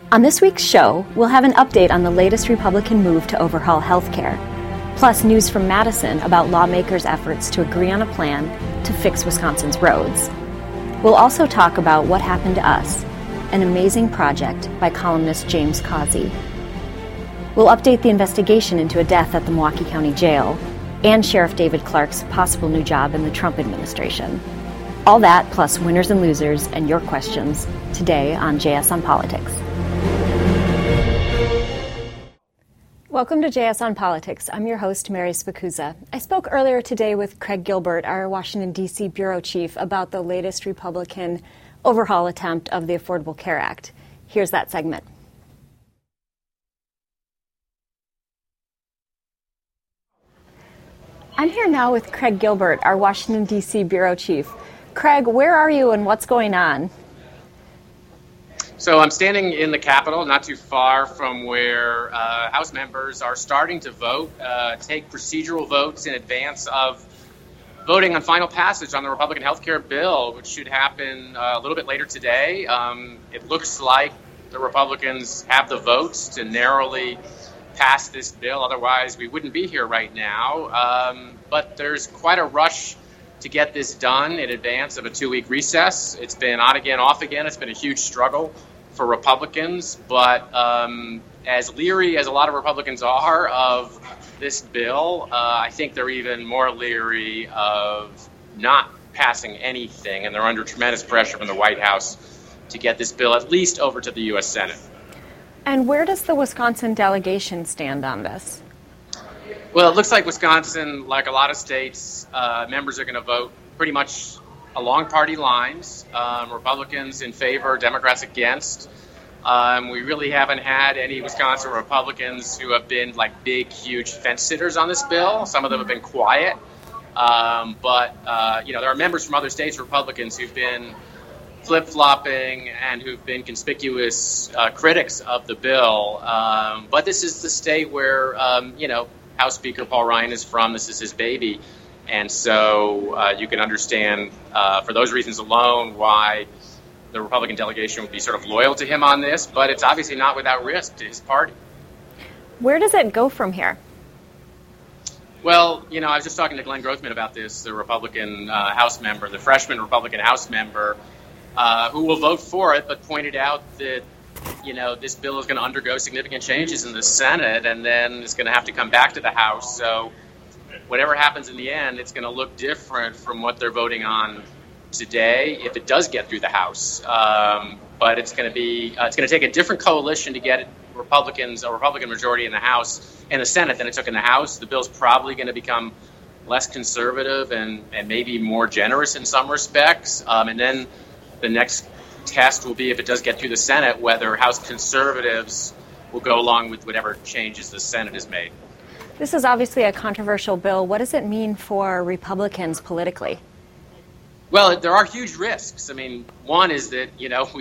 On this week's show, we'll have an update on the latest Republican move to overhaul health care, plus news from Madison about lawmakers' efforts to agree on a plan to fix Wisconsin's roads. We'll also talk about What Happened to Us, an amazing project by columnist James Causey. We'll update the investigation into a death at the Milwaukee County Jail and Sheriff David Clarke's possible new job in the Trump administration. All that plus winners and losers and your questions today on JS on Politics. Welcome to JS on Politics. I'm your host, Mary Spacuzza. I spoke earlier today with Craig Gilbert, our Washington, D.C. bureau chief, about the latest Republican overhaul attempt of the Affordable Care Act. Here's that segment. I'm here now with Craig Gilbert, our Washington, D.C. bureau chief. Craig, where are you and what's going on? So I'm standing in the Capitol, not too far from where House members are starting to vote, take procedural votes in advance of voting on final passage on the Republican health care bill, which should happen a little bit later today. It looks like the Republicans have the votes to narrowly pass this bill. Otherwise, we wouldn't be here right now. But there's quite a rush to get this done in advance of a 2-week recess. It's been on again, off again. It's been a huge struggle for Republicans, but as leery as a lot of Republicans are of this bill, I think they're even more leery of not passing anything, and they're under tremendous pressure from the White House to get this bill at least over to the U.S. Senate. And where does the Wisconsin delegation stand on this? Well, it looks like Wisconsin, like a lot of states, members are going to vote pretty much along party lines, Republicans in favor, Democrats against. We really haven't had any Wisconsin Republicans who have been like big, huge fence sitters on this bill. Some of them have been quiet. But there are members from other states, Republicans, who've been flip-flopping and who've been conspicuous critics of the bill. But this is the state where, House Speaker Paul Ryan is from. This is his baby. And so you can understand, for those reasons alone, why the Republican delegation would be sort of loyal to him on this. But it's obviously not without risk to his party. Where does it go from here? Well, I was just talking to Glenn Grothman about this, the Republican House member, the freshman Republican House member, who will vote for it, but pointed out that, this bill is going to undergo significant changes in the Senate, and then it's going to have to come back to the House. So whatever happens in the end, it's going to look different from what they're voting on today if it does get through the House. But it's going to take a different coalition to get a Republican majority in the House and the Senate than it took in the House. The bill's probably going to become less conservative and maybe more generous in some respects. And then the next test will be, if it does get through the Senate, whether House conservatives will go along with whatever changes the Senate has made. This is obviously a controversial bill. What does it mean for Republicans politically? Well, there are huge risks. I mean, one is that,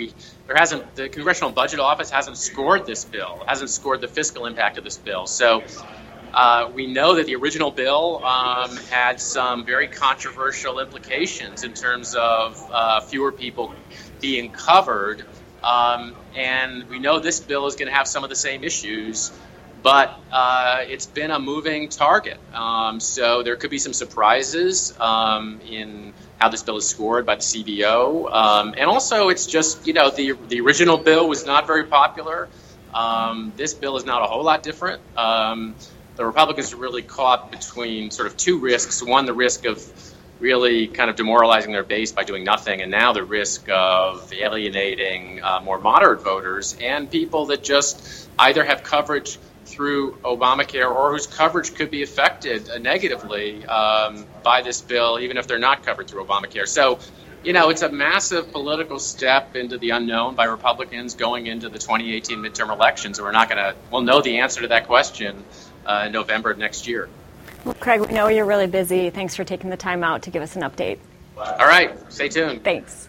the Congressional Budget Office hasn't scored this bill, hasn't scored the fiscal impact of this bill. So we know that the original bill had some very controversial implications in terms of fewer people being covered. And we know this bill is going to have some of the same issues. But it's been a moving target. So there could be some surprises in how this bill is scored by the CBO. And also, it's just, the original bill was not very popular. This bill is not a whole lot different. The Republicans are really caught between sort of two risks. One, the risk of really kind of demoralizing their base by doing nothing. And now the risk of alienating more moderate voters and people that just either have coverage through Obamacare or whose coverage could be affected negatively by this bill, even if they're not covered through Obamacare. So, it's a massive political step into the unknown by Republicans going into the 2018 midterm elections. And we'll know the answer to that question in November of next year. Well, Craig, we know you're really busy. Thanks for taking the time out to give us an update. All right. Stay tuned. Thanks.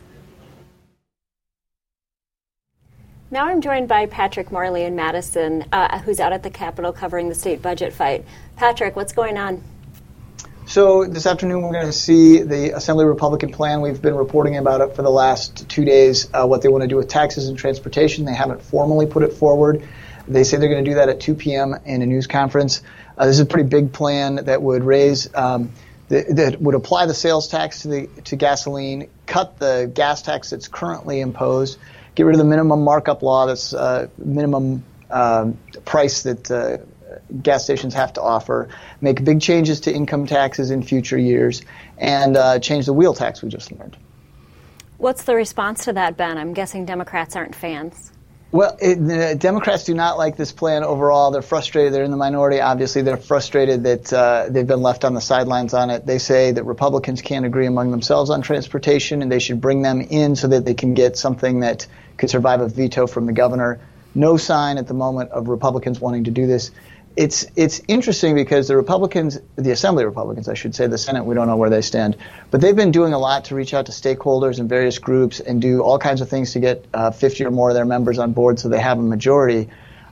Now I'm joined by Patrick Morley in Madison, who's out at the Capitol covering the state budget fight. Patrick, what's going on? So this afternoon we're going to see the Assembly Republican plan. We've been reporting about it for the last 2 days, what they want to do with taxes and transportation. They haven't formally put it forward. They say they're going to do that at 2 p.m. in a news conference. This is a pretty big plan that would raise, that would apply the sales tax to gasoline, cut the gas tax that's currently imposed, get rid of the minimum markup law, that's minimum price that gas stations have to offer, make big changes to income taxes in future years, and change the wheel tax we just learned. What's the response to that, Ben? I'm guessing Democrats aren't fans. Well, the Democrats do not like this plan overall. They're frustrated. They're in the minority, obviously. They're frustrated that they've been left on the sidelines on it. They say that Republicans can't agree among themselves on transportation, and they should bring them in so that they can get something that could survive a veto from the governor. No sign at the moment of Republicans wanting to do this. It's interesting because the Republicans, the Assembly Republicans, I should say, the Senate, we don't know where they stand, but they've been doing a lot to reach out to stakeholders and various groups and do all kinds of things to get 50 or more of their members on board so they have a majority.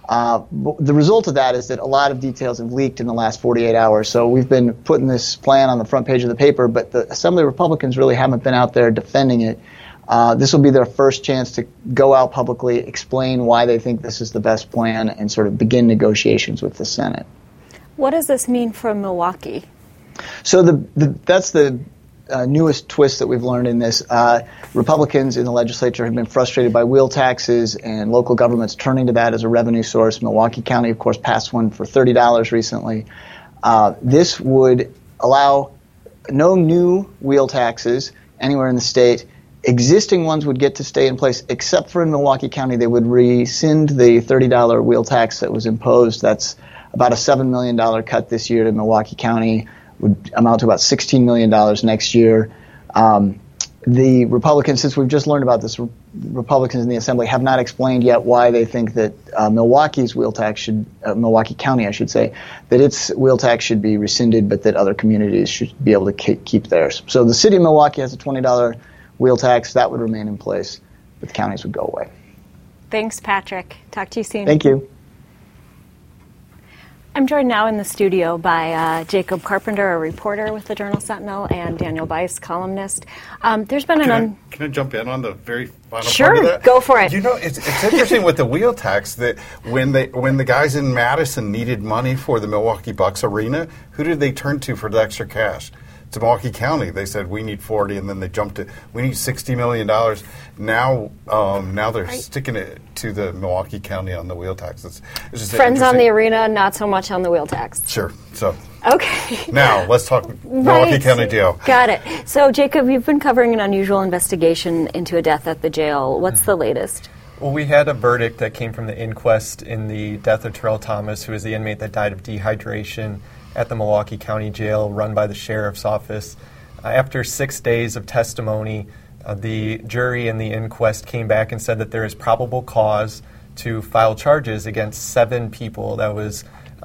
The result of that is that a lot of details have leaked in the last 48 hours. So we've been putting this plan on the front page of the paper, but the Assembly Republicans really haven't been out there defending it. This will be their first chance to go out publicly, explain why they think this is the best plan, and sort of begin negotiations with the Senate. What does this mean for Milwaukee? So that's the newest twist that we've learned in this. Republicans in the legislature have been frustrated by wheel taxes and local governments turning to that as a revenue source. Milwaukee County, of course, passed one for $30 recently. This would allow no new wheel taxes anywhere in the state. Existing ones would get to stay in place, except for in Milwaukee County. They would rescind the $30 wheel tax that was imposed. That's about a $7 million cut this year to Milwaukee County, would amount to about $16 million next year. The Republicans, since we've just learned about this, Republicans in the Assembly have not explained yet why they think that Milwaukee's wheel tax should, Milwaukee County, I should say, that its wheel tax should be rescinded, but that other communities should be able to keep theirs. So the city of Milwaukee has a $20 wheel tax. That would remain in place, but the counties would go away. Thanks, Patrick. Talk to you soon. Thank you. I'm joined now in the studio by Jacob Carpenter, a reporter with the Journal-Sentinel, and Daniel Bice, columnist. There's been Can I jump in on the very final Sure, part of that? Go for it. You know, it's interesting with the wheel tax that when the guys in Madison needed money for the Milwaukee Bucks arena, who did they turn to for the extra cash? To Milwaukee County, they said we need 40, and then they jumped to we need $60 million. Now they're sticking it to the Milwaukee County on the wheel tax. It's just Friends on the arena, not so much on the wheel tax. Sure. So okay. Now let's talk Milwaukee County Jail. Got it. So Jacob, you've been covering an unusual investigation into a death at the jail. What's the latest? Well, we had a verdict that came from the inquest in the death of Terrell Thomas, who was the inmate that died of dehydration at the Milwaukee County Jail run by the Sheriff's Office. After 6 days of testimony, the jury in the inquest came back and said that there is probable cause to file charges against 7 people. That was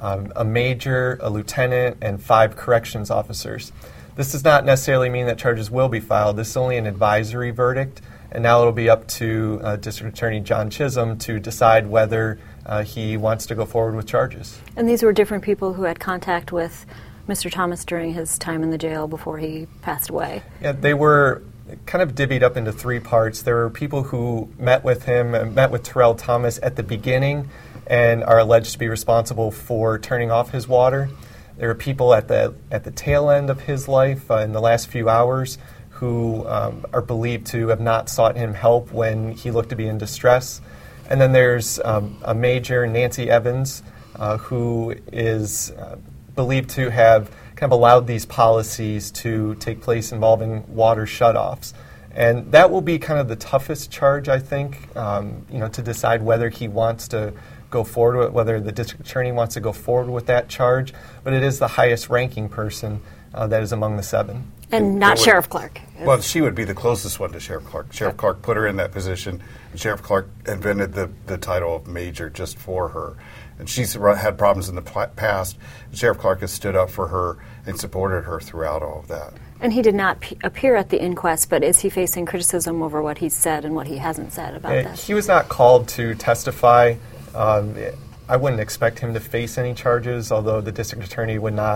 a major, a lieutenant, and 5 corrections officers. This does not necessarily mean that charges will be filed. This is only an advisory verdict, and now it'll be up to District Attorney John Chisholm to decide whether he wants to go forward with charges. And these were different people who had contact with Mr. Thomas during his time in the jail before he passed away. Yeah, they were kind of divvied up into 3 parts. There were people who met with him, met with Terrell Thomas at the beginning and are alleged to be responsible for turning off his water. There were people at the tail end of his life in the last few hours who are believed to have not sought him help when he looked to be in distress. And then there's a major, Nancy Evans, who is believed to have kind of allowed these policies to take place involving water shutoffs. And that will be kind of the toughest charge, I think, to decide whether he wants to go forward with, whether the district attorney wants to go forward with that charge. But it is the highest ranking person that is among the 7. And not Sheriff Clark. Well, she would be the closest one to Sheriff Clark. Sheriff Clark put her in that position, and Sheriff Clark invented the title of major just for her. And she's had problems in the past, and Sheriff Clark has stood up for her and supported her throughout all of that. And he did not appear at the inquest, but is he facing criticism over what he's said and what he hasn't said about that? He was not called to testify. I wouldn't expect him to face any charges, although the district attorney would not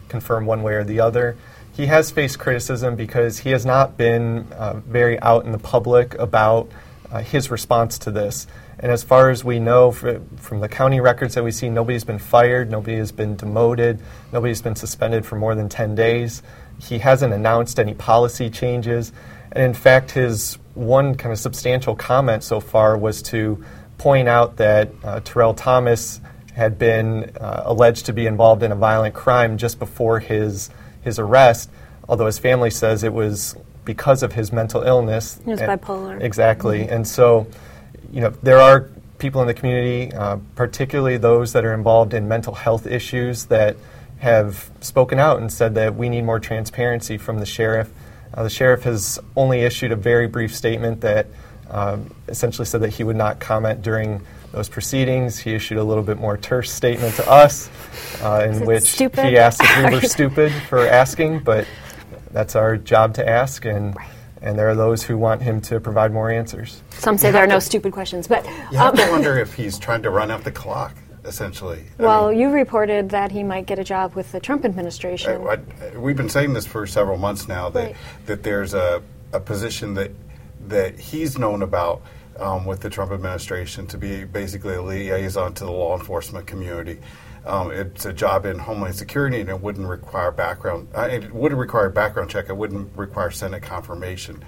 confirm one way or the other. He has faced criticism because he has not been very out in the public about his response to this. And as far as we know from the county records that we see, nobody's been fired, nobody has been demoted, nobody's been suspended for more than 10 days. He hasn't announced any policy changes. And in fact, his one kind of substantial comment so far was to point out that Terrell Thomas had been alleged to be involved in a violent crime just before his arrest, although his family says it was because of his mental illness. He was bipolar. Exactly. Mm-hmm. And so, there are people in the community, particularly those that are involved in mental health issues, that have spoken out and said that we need more transparency from the sheriff. The sheriff has only issued a very brief statement that essentially said that he would not comment during those proceedings. He issued a little bit more terse statement to us in which he asked if we were stupid for asking, but that's our job to ask, and there are those who want him to provide more answers. Some say there are no stupid questions, but you have to wonder if he's trying to run out the clock, essentially. Well, you reported that he might get a job with the Trump administration. We've been saying this for several months now, that there's a position that he's known about with the Trump administration to be basically a liaison to the law enforcement community. It's a job in Homeland Security, and it wouldn't require background. It wouldn't require a background check. It wouldn't require Senate confirmation.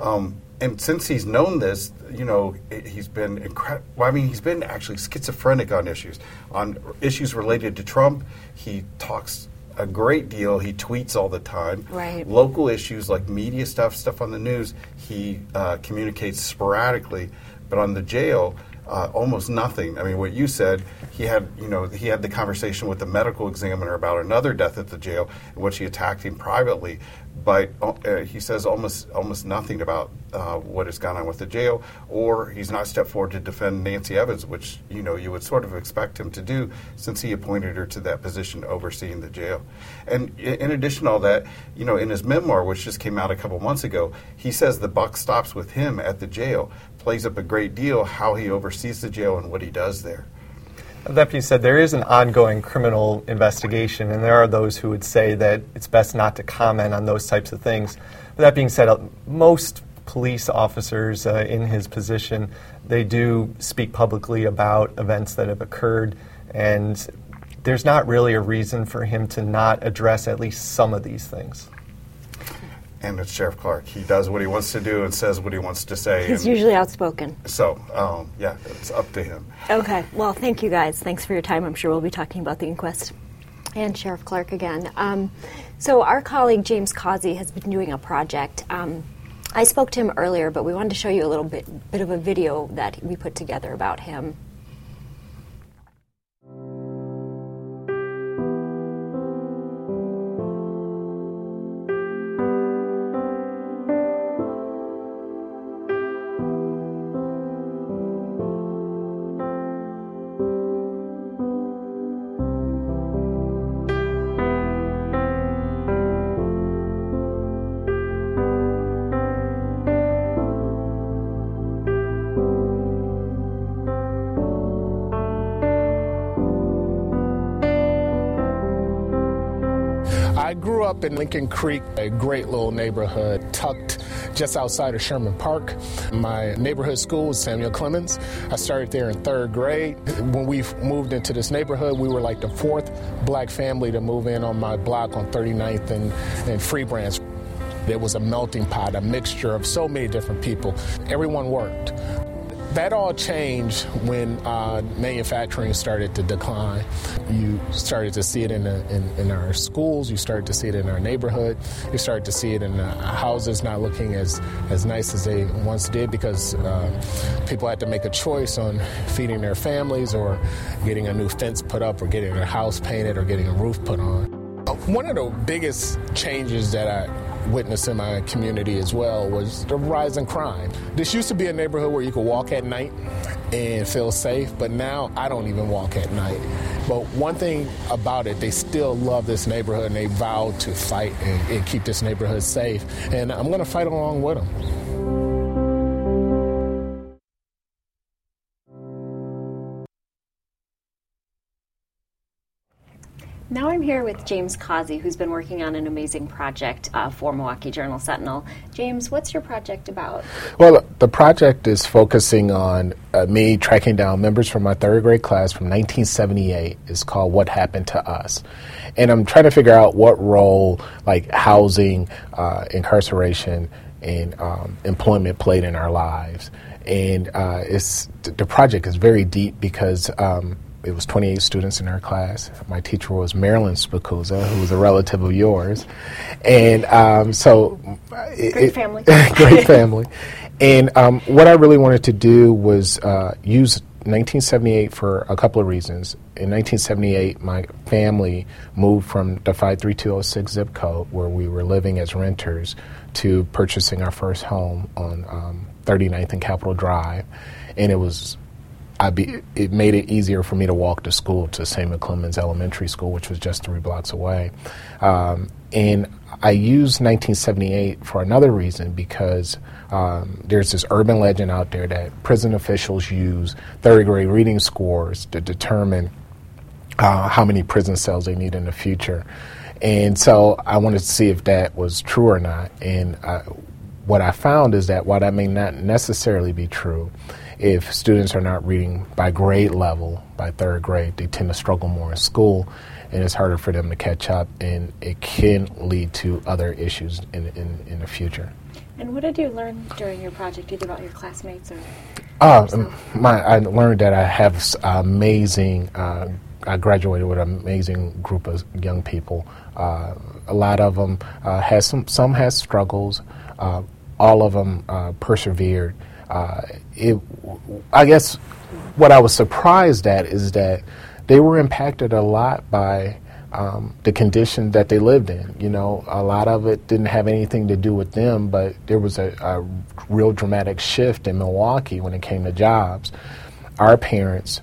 And since he's known this, he's been he's been actually schizophrenic on issues related to Trump. He talks a great deal. He tweets all the time. Right. Local issues like media stuff on the news, he communicates sporadically. But on the jail, almost nothing. I mean, what you said, he had the conversation with the medical examiner about another death at the jail, in which he attacked him privately. But he says almost nothing about what has gone on with the jail, or he's not stepped forward to defend Nancy Evans, which you would sort of expect him to do, since he appointed her to that position overseeing the jail. And in addition to all that, in his memoir, which just came out a couple months ago, he says the buck stops with him at the jail. Plays up a great deal how he oversees the jail and what he does there. That being said, there is an ongoing criminal investigation, and there are those who would say that it's best not to comment on those types of things. But that being said, most police officers in his position, they do speak publicly about events that have occurred, and there's not really a reason for him to not address at least some of these things. And it's Sheriff Clark. He does what he wants to do and says what he wants to say. He's usually outspoken. So, it's up to him. Okay. Well, thank you guys. Thanks for your time. I'm sure we'll be talking about the inquest and Sheriff Clark again. So our colleague James Causey has been doing a project. I spoke to him earlier, but we wanted to show you a little bit of a video that we put together about him. I grew up in Lincoln Creek, a great little neighborhood tucked just outside of Sherman Park. My neighborhood school was Samuel Clemens. I started there in 3rd grade. When we moved into this neighborhood, we were like the 4th black family to move in on my block on 39th and Free Branch. There was a melting pot, a mixture of so many different people. Everyone worked. That all changed when manufacturing started to decline. You started to see it in our schools. You started to see it in our neighborhood. You started to see it in houses not looking as nice as they once did, because people had to make a choice on feeding their families or getting a new fence put up or getting their house painted or getting a roof put on. One of the biggest changes that I witnessed in my community as well was the rise in crime. This used to be a neighborhood where you could walk at night and feel safe, but now I don't even walk at night. But one thing about it, they still love this neighborhood, and they vow to fight and keep this neighborhood safe, and I'm going to fight along with them. Now I'm here with James Causey, who's been working on an amazing project for Milwaukee Journal-Sentinel. James, what's your project about? Well, the project is focusing on me tracking down members from my third grade class from 1978. It's called What Happened to Us. And I'm trying to figure out what role like housing, incarceration, and employment played in our lives. And the project is very deep because it was 28 students in our class. My teacher was Marilyn Spicuzza, who was a relative of yours. And Great family. Great family. And what I really wanted to do was use 1978 for a couple of reasons. In 1978, my family moved from the 53206 zip code, where we were living as renters, to purchasing our first home on 39th and Capitol Drive. And it made it easier for me to walk to school, to Samuel Clemens Elementary School, which was just 3 blocks away. And I used 1978 for another reason, because there's this urban legend out there that prison officials use third grade reading scores to determine how many prison cells they need in the future. And so I wanted to see if that was true or not. And what I found is that while that may not necessarily be true, if students are not reading by grade level, by third grade, they tend to struggle more in school, and it's harder for them to catch up, and it can lead to other issues in the future. And what did you learn during your project, either about your classmates or I learned that I have amazing, I graduated with an amazing group of young people. A lot of them some had struggles. All of them persevered. I guess what I was surprised at is that they were impacted a lot by the condition that they lived in. You know, a lot of it didn't have anything to do with them, but there was a real dramatic shift in Milwaukee when it came to jobs. Our parents,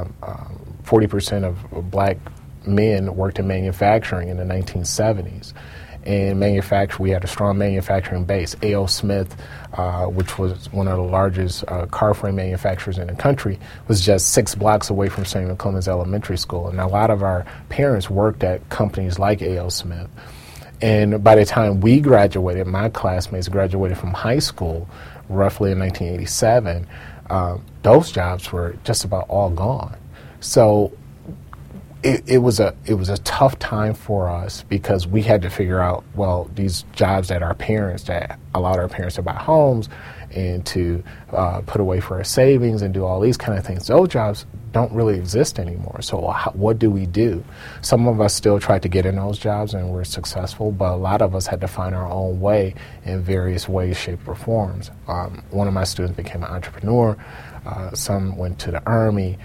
40% of black men worked in manufacturing in the 1970s. And we had a strong manufacturing base. A.O. Smith, which was one of the largest car frame manufacturers in the country, was just 6 blocks away from Samuel Clemens Elementary School. And a lot of our parents worked at companies like A.O. Smith. And by the time we graduated, my classmates graduated from high school, roughly in 1987, those jobs were just about all gone. So it was a tough time for us, because we had to figure out, well, these jobs that allowed our parents to buy homes and to put away for our savings and do all these kind of things, those jobs don't really exist anymore. So what do we do? Some of us still tried to get in those jobs and were successful, but a lot of us had to find our own way in various ways, shapes, or forms. One of my students became an entrepreneur. Some went to the Army.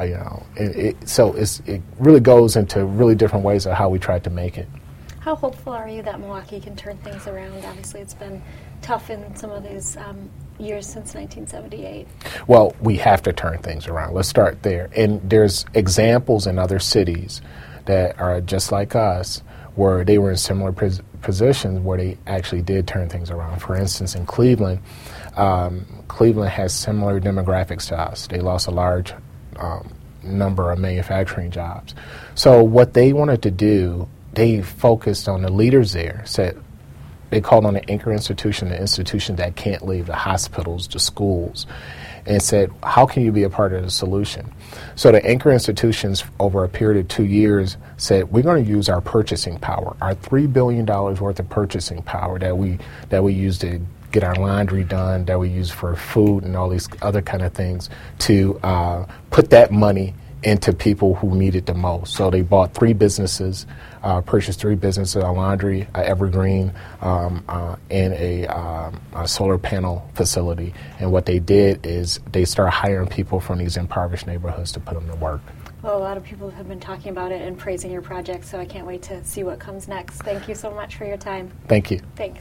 So it really goes into really different ways of how we tried to make it. How hopeful are you that Milwaukee can turn things around? Obviously, it's been tough in some of these years since 1978. Well, we have to turn things around. Let's start there. And there's examples in other cities that are just like us, where they were in similar positions where they actually did turn things around. For instance, in Cleveland, Cleveland has similar demographics to us. They lost a large number of manufacturing jobs. So what they wanted to do, they focused on the leaders there, said they called on the anchor institution, the institution that can't leave, the hospitals, the schools, and said, how can you be a part of the solution? So the anchor institutions, over a period of 2 years, said, we're going to use our purchasing power, our $3 billion worth of purchasing power that we use to get our laundry done, that we use for food and all these other kind of things, to put that money into people who need it the most. So they bought 3 businesses, purchased 3 businesses, a laundry, a Evergreen, and a solar panel facility. And what they did is they started hiring people from these impoverished neighborhoods to put them to work. Well, a lot of people have been talking about it and praising your project, so I can't wait to see what comes next. Thank you so much for your time. Thank you. Thanks.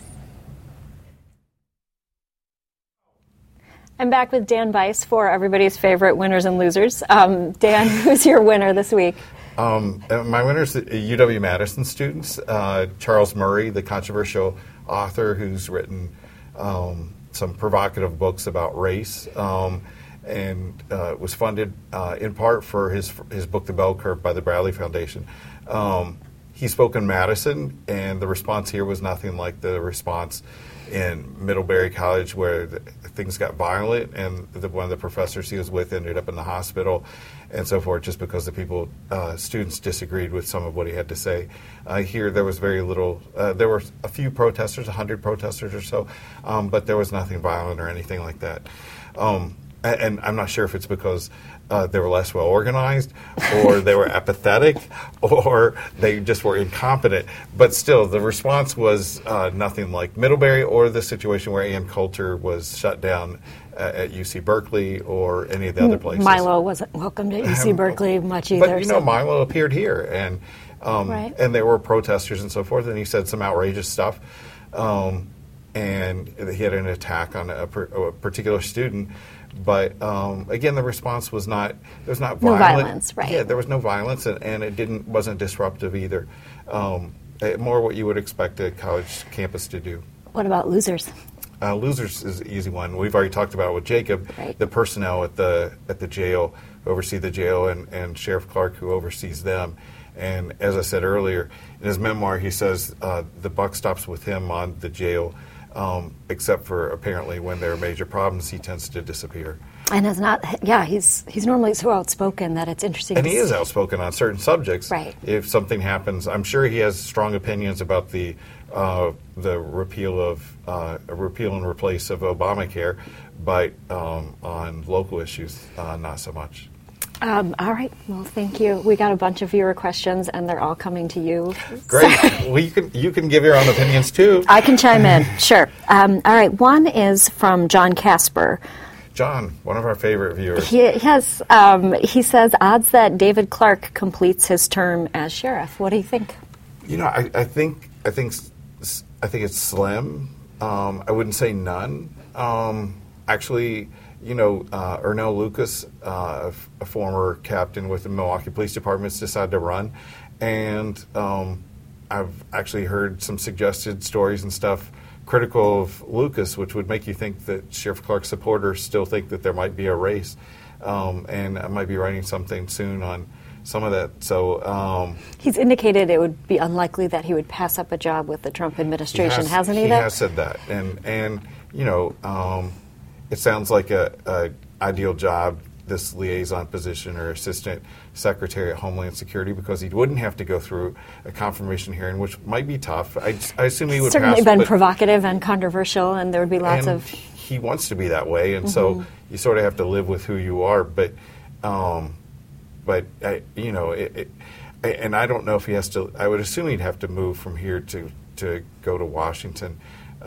I'm back with Dan Weiss for everybody's favorite winners and losers. Dan, who's your winner this week? My winners are UW-Madison students. Charles Murray, the controversial author who's written some provocative books about race. and was funded in part for his book, The Bell Curve, by the Bradley Foundation. He spoke in Madison, and the response here was nothing like the response in Middlebury College, where things got violent, and one of the professors he was with ended up in the hospital, and so forth, just because the students disagreed with some of what he had to say. Here, there was very little. There were a few protesters, 100 protesters or so, but there was nothing violent or anything like that. And I'm not sure if it's because they were less well organized, or they were apathetic, or they just were incompetent. But still, the response was nothing like Middlebury or the situation where Ann Coulter was shut down at UC Berkeley or any of the other places. Milo wasn't welcomed at UC Berkeley much either. But Milo appeared here, and right. and there were protesters and so forth, and he said some outrageous stuff. And he had an attack on a particular student. But again, the response was not. There was not no violent. Violence, right? Yeah, there was no violence, and it wasn't disruptive either. More what you would expect a college campus to do. What about losers? Losers is an easy one. We've already talked about it with Jacob. Right. The personnel at the jail who oversee the jail, and Sheriff Clark who oversees them. And as I said earlier, in his memoir, he says the buck stops with him on the jail. Except for apparently when there are major problems, he tends to disappear. And is not, he's normally so outspoken that it's interesting. And he is outspoken on certain subjects. Right. If something happens, I'm sure he has strong opinions about the repeal and replace of Obamacare, but on local issues, not so much. All right. Well, thank you. We got a bunch of viewer questions, and they're all coming to you. Great. Well, you can give your own opinions too. I can chime in. Sure. All right. One is from John Casper. John, one of our favorite viewers. He says odds that David Clark completes his term as sheriff. What do you think? I think it's slim. I wouldn't say none. Actually. Ernell Lucas, a former captain with the Milwaukee Police Department, decided to run. And I've actually heard some suggested stories and stuff critical of Lucas, which would make you think that Sheriff Clark's supporters still think that there might be a race. And I might be writing something soon on some of that. So he's indicated it would be unlikely that he would pass up a job with the Trump administration, hasn't he? He has said that. And it sounds like a ideal job, this liaison position or assistant secretary at Homeland Security, because he wouldn't have to go through a confirmation hearing, which might be tough. I assume he would certainly pass, been provocative and controversial, and there would be lots of. He wants to be that way, and so you sort of have to live with who you are. But and I don't know if he has to. I would assume he'd have to move from here to go to Washington,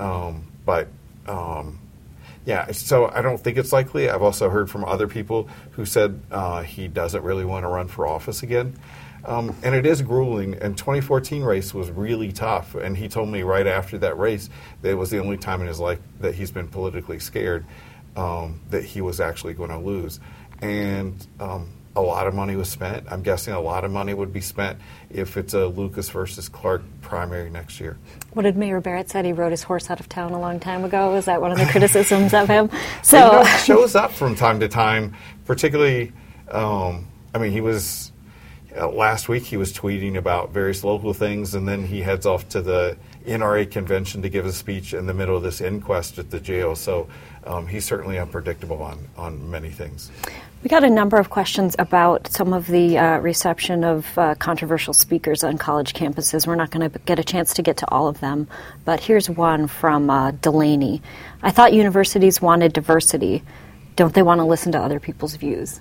Yeah, so I don't think it's likely. I've also heard from other people who said he doesn't really want to run for office again. And it is grueling. And 2014 race was really tough. And he told me right after that race that it was the only time in his life that he's been politically scared that he was actually going to lose. And a lot of money was spent. I'm guessing a lot of money would be spent if it's a Lucas versus Clark primary next year. What did Mayor Barrett said? He rode his horse out of town a long time ago. Was that one of the criticisms of him? So it shows up from time to time, particularly, he was, last week he was tweeting about various local things, and then he heads off to the NRA convention to give a speech in the middle of this inquest at the jail. So he's certainly unpredictable on many things. We got a number of questions about some of the reception of controversial speakers on college campuses. We're not going to get a chance to get to all of them, but here's one from Delaney. I thought universities wanted diversity. Don't they want to listen to other people's views?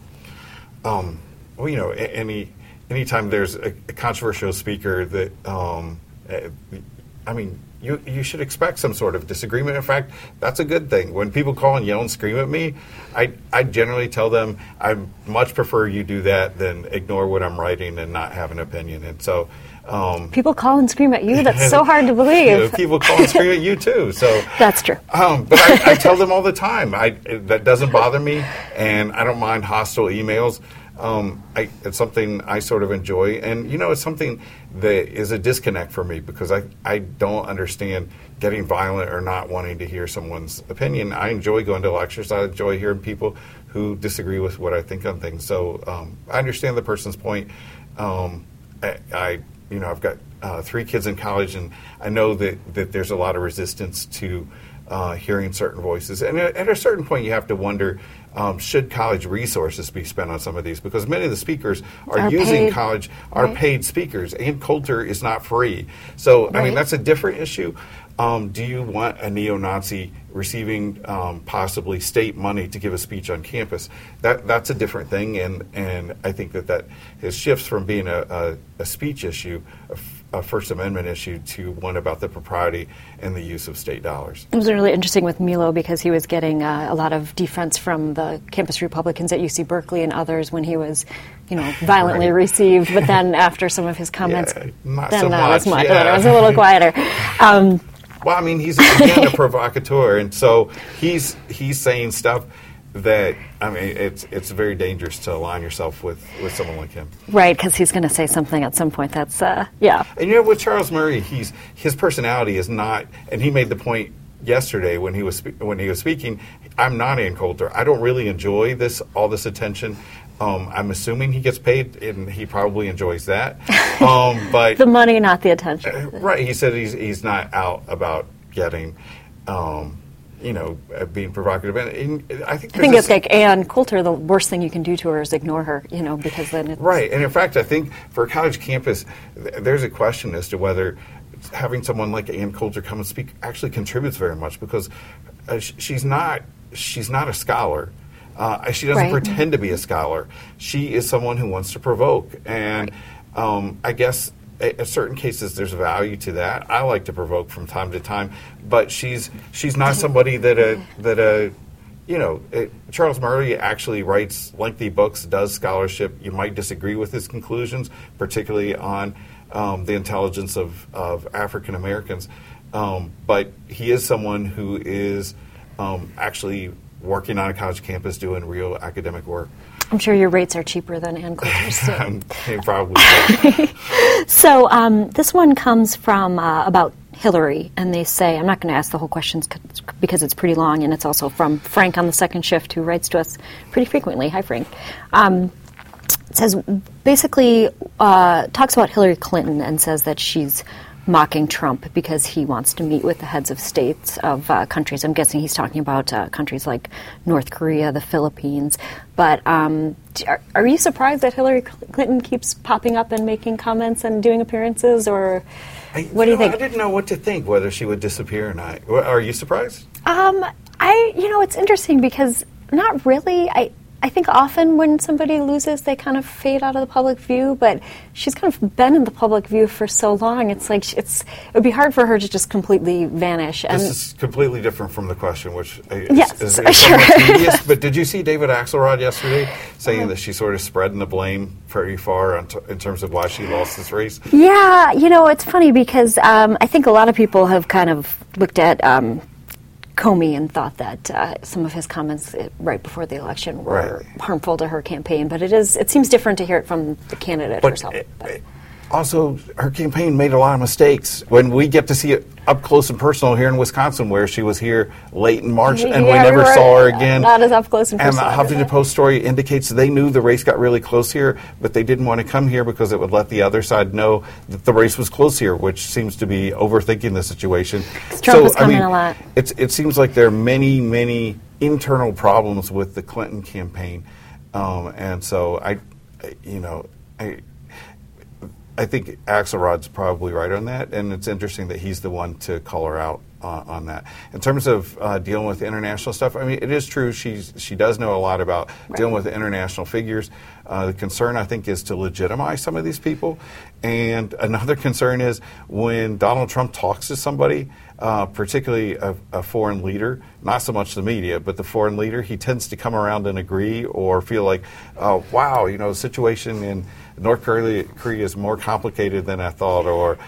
Anytime there's a controversial speaker that, you should expect some sort of disagreement. In fact, that's a good thing. When people call and yell and scream at me, I generally tell them I much prefer you do that than ignore what I'm writing and not have an opinion. And so people call and scream at you. That's so hard to believe. People call and scream at you too. So that's true. But I tell them all the time. That doesn't bother me, and I don't mind hostile emails. It's something I sort of enjoy, and it's something that is a disconnect for me because I don't understand getting violent or not wanting to hear someone's opinion. I enjoy going to lectures. I enjoy hearing people who disagree with what I think on things. So I understand the person's point. I've got 3 kids in college, and I know that there's a lot of resistance to hearing certain voices. And at a certain point, you have to wonder, should college resources be spent on some of these? Because many of the speakers are using college, are paid speakers. Ann Coulter is not free. So, I mean, that's a different issue. Do you want a neo-Nazi receiving possibly state money to give a speech on campus? That's a different thing, and I think that shifts from being a speech issue, a First Amendment issue, to one about the propriety and the use of state dollars. It was really interesting with Milo because he was getting a lot of defense from the campus Republicans at UC Berkeley and others when he was, violently received. But then after some of his comments, not then so not as much. Yeah. Then it was a little quieter. Well, I mean, he's again a provocateur, and so he's saying stuff that, I mean, it's very dangerous to align yourself with someone like him. Right, because he's going to say something at some point that's, And with Charles Murray, his personality is not, and he made the point yesterday when he was speaking, I'm not Ann Coulter. I don't really enjoy all this attention. I'm assuming he gets paid, and he probably enjoys that. But the money, not the attention. Right. He said he's not out about getting, being provocative. And I think it's like Ann Coulter. The worst thing you can do to her is ignore her. Because then it's right. And in fact, I think for a college campus, there's a question as to whether having someone like Ann Coulter come and speak actually contributes very much, because she's not a scholar. She doesn't pretend to be a scholar. She is someone who wants to provoke. And I guess in certain cases there's value to that. I like to provoke from time to time. But she's not somebody Charles Murray actually writes lengthy books, does scholarship. You might disagree with his conclusions, particularly on the intelligence of African Americans. But he is someone who is actually working on a college campus doing real academic work. I'm sure your rates are cheaper than Ann Coulter's. Probably. So this one comes from about Hillary, and they say, I'm not going to ask the whole questions because it's pretty long, and it's also from Frank on the second shift, who writes to us pretty frequently. Hi, Frank. It says, basically, talks about Hillary Clinton and says that she's mocking Trump because he wants to meet with the heads of states of countries. I'm guessing he's talking about countries like North Korea, the Philippines. But are you surprised that Hillary Clinton keeps popping up and making comments and doing appearances, or what do you think? I didn't know what to think, whether she would disappear or not. Are you surprised? It's interesting because not really. I think often when somebody loses, they kind of fade out of the public view, but she's kind of been in the public view for so long, it's like it would be hard for her to just completely vanish. And this is completely different from the question, which is sure. Tedious, but did you see David Axelrod yesterday saying that she's sort of spreading the blame pretty far in terms of why she lost this race? Yeah, it's funny because I think a lot of people have kind of looked at Comey and thought that some of his comments right before the election were harmful to her campaign, but it seems different to hear it from the candidate herself. Also, her campaign made a lot of mistakes. When we get to see it up close and personal here in Wisconsin, where she was here late in March and we never saw her again. Not as up close and personal. And the Huffington Post story indicates they knew the race got really close here, but they didn't want to come here because it would let the other side know that the race was close here, which seems to be overthinking the situation. Trump was coming a lot. It seems like there are many, many internal problems with the Clinton campaign. And so I think Axelrod's probably right on that, and it's interesting that he's the one to call her out on that. In terms of dealing with international stuff, I mean, it is true she does know a lot about dealing with international figures. The concern, I think, is to legitimize some of these people. And another concern is when Donald Trump talks to somebody, particularly a foreign leader, not so much the media, but the foreign leader, he tends to come around and agree or feel like, wow, the situation in North Korea is more complicated than I thought, or,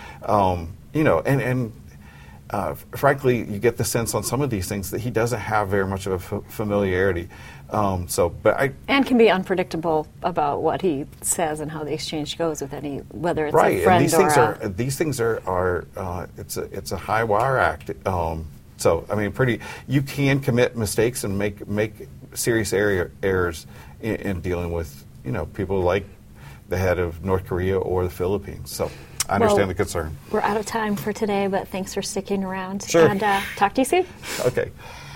frankly, you get the sense on some of these things that he doesn't have very much of a familiarity. And can be unpredictable about what he says and how the exchange goes with whether it's a friend and these things are it's a high wire act. So, I mean, you can commit mistakes and make serious errors in dealing with, people like the head of North Korea or the Philippines. So I understand the concern. We're out of time for today, but thanks for sticking around. Sure. And talk to you soon. Okay.